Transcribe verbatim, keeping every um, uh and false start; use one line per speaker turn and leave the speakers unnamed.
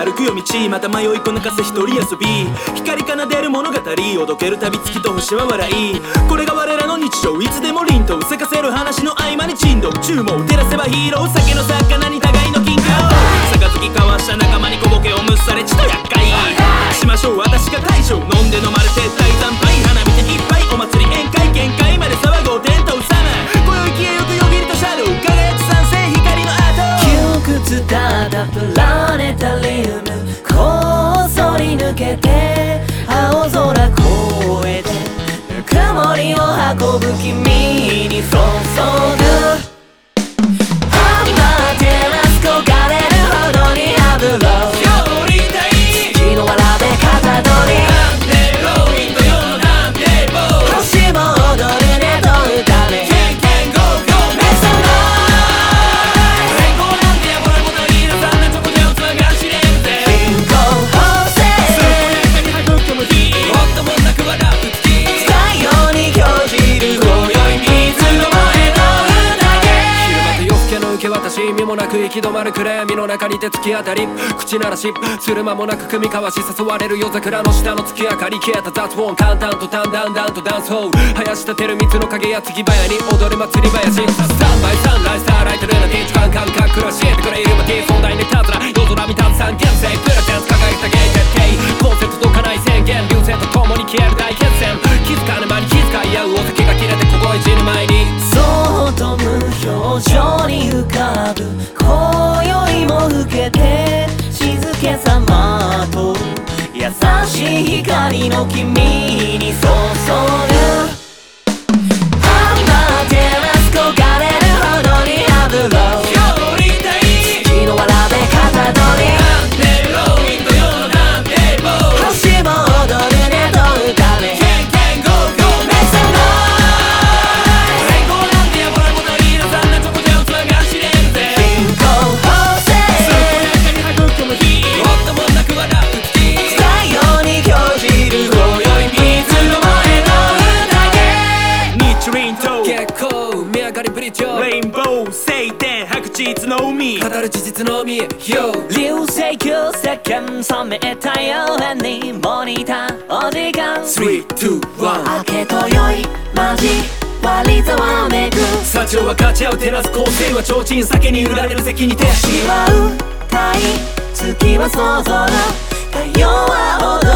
歩く夜道、また迷いこなかせ一人遊び、光奏でる物語、おどける旅月と星は笑い。これが我らの日常、いつでも凛と咲かせる話の合間に珍道注文照らせばヒーロー、酒の魚に互いの金貨を杯交わした仲間に小ボケをむされちと厄介しましょう。私が大将、飲んで飲まれて大惨敗、花見ていっぱい、お祭り宴会限界まで騒ごうテントウサマー、今宵消えゆくよぎりとシャドウ、輝く賛成光の後、
窮屈ただプラネタリウム、こっそり抜けて青空越えて曇りを運ぶ君に注ぐハンマーテラス焦がれるほどに炙ろう、月のわらで型取り、星も踊るねと歌ね、
私意味もなく行き止まる暗闇の中にて突き当たり、口鳴らしする間もなく組み交わし誘われる夜桜の下の月明かり、消えた雑音簡単と淡々々とダンスホール、生やしたてる蜜の影や継ぎ早に踊る祭り林、スタンバイサンライズスターライトルナティー時間感覚教えてくれイルマティー壮大に立つな夜空見立つ三原生プレゼンス輝いた芸決定コンセプト届かない宣言、流星と共に消える大決戦、気づかぬ間に気遣い合うお酒が切れて凍え死ぬ前に、
そっと無表情に浮かぶ今宵も更けて静けさまとう優しい光の君に注ぐハンマーテラス焦がれるほどに炙ろう、月のわらで型取り、星も踊るねと歌ね、
レインボー晴天白日の海、
語る事実のみ Yo
流星群世間染めたようにモニターお時間
スリー、ツー、ワン
明けとよい交わりざわめく、
幸を分かち合う照らす光線は提灯、酒に売られる席にて
星は歌い月はそぞろ太陽は踊る